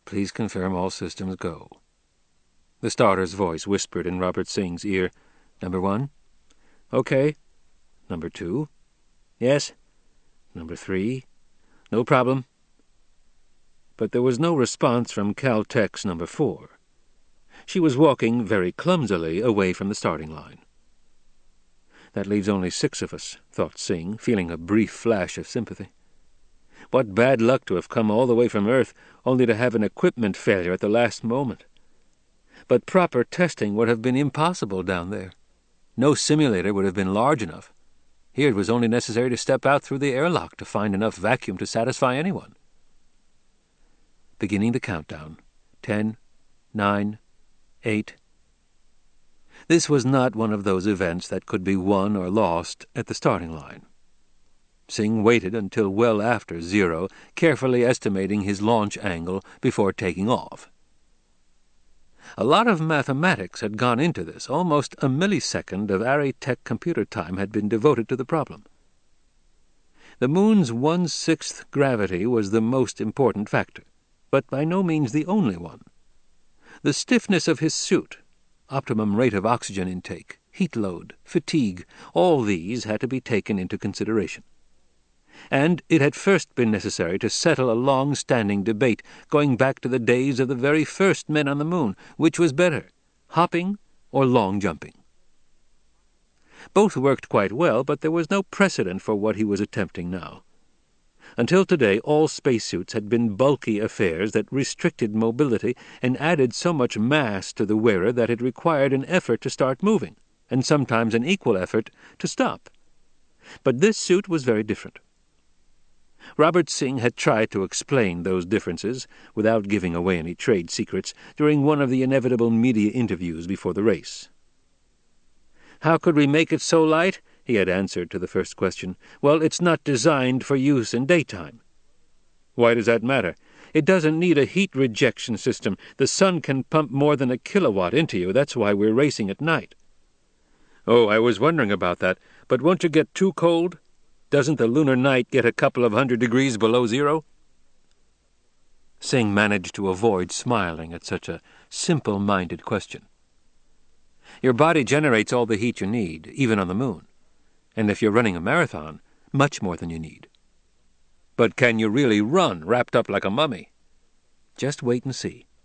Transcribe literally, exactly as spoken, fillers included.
Please confirm all systems go." The starter's voice whispered in Robert Singh's ear. "Number one?" "Okay." "Number two?" "Yes." "Number three?" "No problem." But there was no response from Caltech's number four. She was walking very clumsily away from the starting line. "That leaves only six of us," thought Singh, feeling a brief flash of sympathy. What bad luck to have come all the way from Earth only to have an equipment failure at the last moment. But proper testing would have been impossible down there. No simulator would have been large enough. Here it was only necessary to step out through the airlock to find enough vacuum to satisfy anyone. Beginning the countdown. Ten, nine, eight. This was not one of those events that could be won or lost at the starting line. Singh waited until well after zero, carefully estimating his launch angle before taking off. A lot of mathematics had gone into this. Almost a millisecond of Array-Tech computer time had been devoted to the problem. The moon's one-sixth gravity was the most important factor, but by no means the only one. The stiffness of his suit, optimum rate of oxygen intake, heat load, fatigue, all these had to be taken into consideration. And it had first been necessary to settle a long-standing debate, going back to the days of the very first men on the moon, which was better, hopping or long jumping. Both worked quite well, but there was no precedent for what he was attempting now. Until today, all spacesuits had been bulky affairs that restricted mobility and added so much mass to the wearer that it required an effort to start moving, and sometimes an equal effort to stop. But this suit was very different. Robert Singh had tried to explain those differences, without giving away any trade secrets, during one of the inevitable media interviews before the race. "How could we make it so light?" he had answered to the first question. "Well, it's not designed for use in daytime." "Why does that matter?" "It doesn't need a heat rejection system. The sun can pump more than a kilowatt into you. That's why we're racing at night." "Oh, I was wondering about that. But won't you get too cold? Doesn't the lunar night get a couple of hundred degrees below zero?" Singh managed to avoid smiling at such a simple-minded question. "Your body generates all the heat you need, even on the moon. And if you're running a marathon, much more than you need." "But can you really run, wrapped up like a mummy?" "Just wait and see."